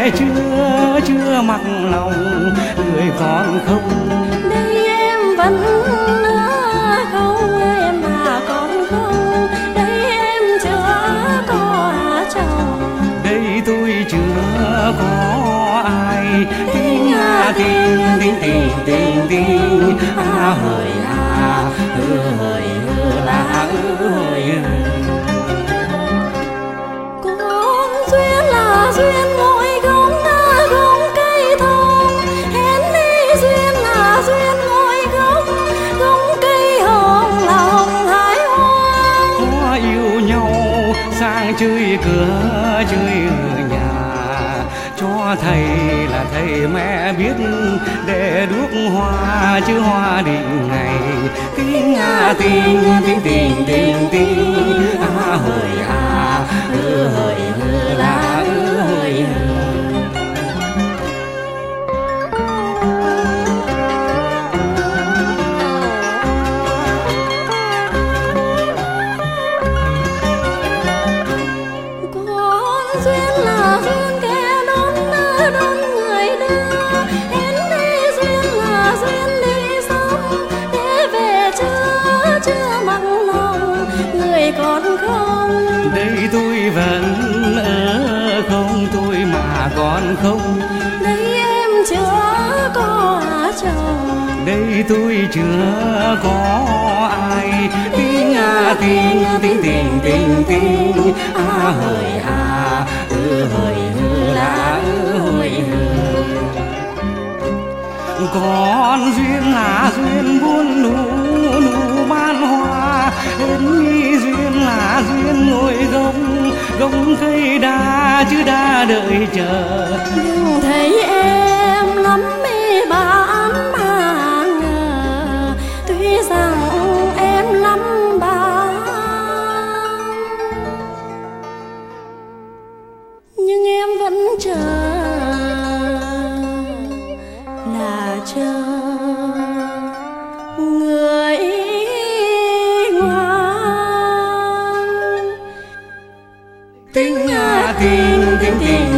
về chưa mặc lòng người còn không. Đây em vẫn không, em mà còn không. Đây em chưa có chồng, Đây tôi chưa có ai. Tình à tình, tình tình tình tình à hỡi à hỡi là hỡi. con duyên là duyên ngồi gông gông cây thông. Hẹn đi duyên là duyên ngồi gông gông cây hồng là hồng hải hoa. Có yêu nhau sang chơi cửa chơi ở nhà, cho thầy là thầy mẹ biết để đuốc hoa chứ hoa định ngày. Tình à tình, tình tình tình tình à hỡi à hỡi là hỡi. Con duyên là duyên kẻ đón đón người đưa. Hẹn đi duyên là duyên đi sớm để về chưa mặc lòng người còn không. Đây tôi vẫn ở không, tôi mà còn không. Đây em chưa có chồng, Đây tôi chưa có ai. Tình à tình, tình tình tình tình à hỡi à hỡi là hỡi. Còn duyên là duyên buôn nụ nụ ban hoa. Đến đi duyên là duyên ngồi gông gông cây đa chứ đa đợi chờ. nhưng thấy em lắm mê bán mà ngờ. Tuy rằng em lắm bán nhưng em vẫn chờ, là chờ người ngoan. Tình à tình, tình tình